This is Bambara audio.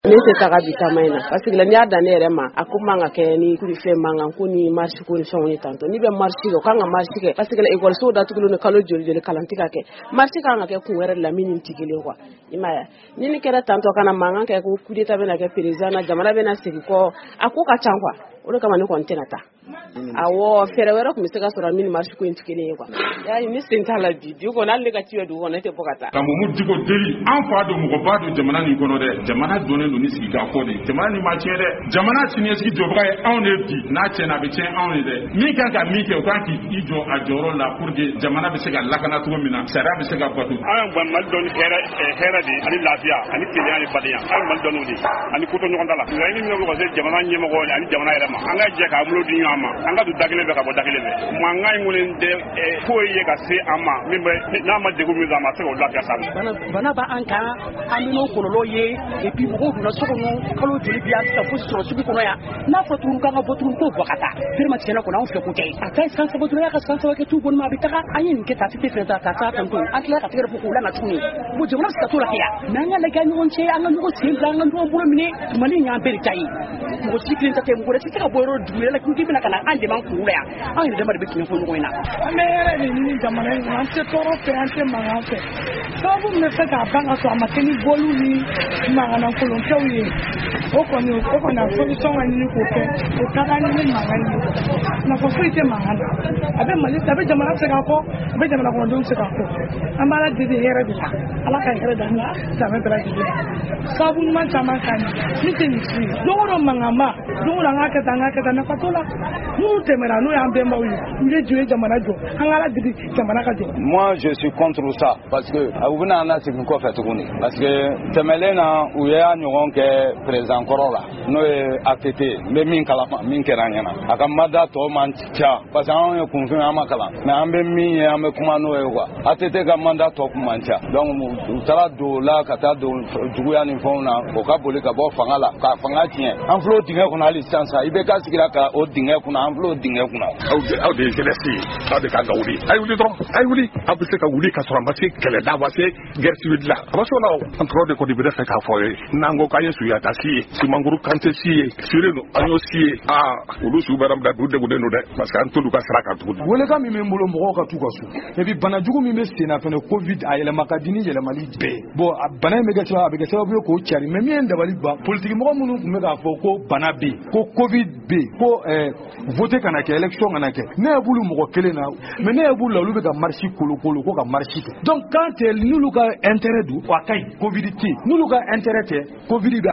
Ne tɛ taga bi kama in na parce que n'i y'a dan ne yɛrɛ ma a ko man ka kɛ ni kuri fɛn mankan ko ni marche ko ni fɛnw ye tantôt ni bɛ marche kɛ kan ka marche kɛ parce que école datugulen ni kalo joli kalan tɛ ka kɛ marche kan ka kɛ kun wɛrɛ la min tɛ kelen quoi i m'a ye ni ni kɛra tantôt kana mankan kɛ ko coup d'état bɛna kɛ président na jamana bɛna segin kɔ a ko ka can quoi o de kama ne kɔni tɛna taa awɔ fɛrɛ wɛrɛ tun bɛ se ka sɔrɔ min marche ko in tɛ kelen ye quoi y'a ye ne sen t'a la bi du kɔnɔ hali ne ka ci bɛ dugu kɔnɔ ne tɛ bɔ ka taa. Ka Mamu Diko deli an fa don mɔgɔba don jamana nin kɔnɔ dɛ jamana donnen don ni sigikafɔ de jamana nin ma tiɲɛ dɛ jamana siniɲɛsigi jɔbaga ye anw de bi n'a tiɲɛna a bɛ tiɲɛ anw ye dɛ min kan ka min kɛ o kan k'i jɔ a jɔyɔrɔ la pour que jamana bɛ se ka lakana cogo min na sariya bɛ se ka bato. An ye Mali dɔn ni hɛrɛ de ani lafiya ani kelenya ni badenya an ye Mali dɔn o de ani ko to ɲɔgɔn ta la laɲini min bɛ se jamana ɲɛmɔgɔ ani jamana yɛrɛ ma an ka jɛ k'an bolo di ɲɔgɔn ma an ka don da kelen fɛ ka bɔ da kelen fɛ mankan in kɔni tɛ foyi ye ka se an ma min bɛ n'a ma degun min sɔrɔ a ma se k'o lafiya sa bana b'an kan an bɛ n'o kɔlɔlɔ ye et puis mɔgɔw donna so kɔnɔ kalo joli bi yan sisan fosi sɔrɔ sugu kɔnɔ yan n'a fɔ tuguni k'an ka bɔ tuguni ko bɔ ka taa vraiment tiɲɛna kɔni anw fɛ ko tɛ a ka ɲi san saba dɔrɔn y'a ka san saba kɛ t'u bolo ma a bɛ taga an ye nin kɛ taasi tɛ fɛn ta taa tantôt an tilala ka tɛgɛ fɔ k'u lana tuguni bon jamana bɛ se ka t'o la kɛ yan mais an ka lajɛ an ɲɔgɔn cɛ an ka ɲɔgɔn sen bila an ka ɲɔgɔn bolo minɛ Mali in y'an bɛɛ de ta ye mɔgɔ si kelen ta tɛ mɔgɔ wɛrɛ tɛ se ka bɔ yɔrɔ dugu yɛrɛ la k'i bɛna ka na an dɛmɛ an kunkolo la yan an yɛrɛ dama de bɛ tiɲɛ fɔ ɲɔgɔn in na. An bɛ hɛrɛ de ɲini jamana in na an tɛ tɔɔrɔ fɛ an tɛ mankan fɛ sababu min bɛ fɛ k'a ban ka sɔrɔ a ma kɛ ni bɔliw ni mankannankolonkɛw ye o kɔni a solution ka ɲini k'o kɛ o ka kan ni mankan ye nafa foyi tɛ mankan na a bɛ Mali a bɛ jamana se ka kɔ a bɛ jamana kɔnɔdenw se ka kɔ an b'a la deli hɛrɛ de la Ala ka hɛrɛ d'an ma samɛ bɛɛ lajɛlen sababu ɲuman caman ka ɲi min tɛ nin si ye don o don mankan ma don o don an k'a kɛ tan nafa t'o la minnu tɛmɛra n'o y'an bɛnbaw ye u ye jɔ ye jamana jɔ an k'a la deli jamana ka jɔ. Moi je suis contre ça parce que u bɛna an segin kɔfɛ tuguni parce que tɛmɛlen na u y'a ɲɔgɔn kɛ président kɔrɔ la n'o ye ATT n bɛ min kalama min kɛra an ɲɛna a ka mandat tɔ man ca parce que anw ye kunfin an ma kalan mais an bɛ min ye an bɛ kuma n'o ye quoi ATT ka mandat tɔ kun man ca donc u taara don o la ka taa don juguya ni fɛnw na o ka boli ka bɔ fanga la ka fanga tiɲɛ an filɛ o dingɛ kɔnɔ hali sisan sa IBK sigira ka o dingɛ kunna an filɛ o dingɛ kunna. Aw de ye jeunesse ye aw de kan ka wuli a ye wuli dɔrɔn a ye wuli aw bɛ se ka wuli ka sɔrɔ a ma se kɛlɛda a ma se guerre civile la a ma se o la o an tɔrɔ de kɔni bɛ ne fɛ k'a fɔ ye n'an ko k'an ye Suyata si ye Simankuru Kante si ye Sirenu an y'o si ye olu su bɛɛ da du degunnen don dɛ parce que an t'olu ka sira kan tuguni. Welekan min bɛ n bolo mɔgɔw ka t'u ka so et puis bana jugu min bɛ sen na fɛnɛ Covid a yɛlɛma ka di ni yɛlɛmali bɛɛ bon bana in bɛ kɛ sababu a bɛ kɛ sababu ye k'o cari mais min ye dabali ban politique mɔgɔ minnu tun bɛ k'a fɔ ko bana bɛ yen ko Covid bɛ yen ko vote kana kɛ élection kana kɛ ne ye bulu mɔgɔ kelen na mais ne ye bulu la olu bɛ ka marche kolokolo ko ka marche kɛ donc quand n'olu ka intérêt don a ka ɲi Covid tɛ yen n'olu ka intérêt tɛ Covid bɛ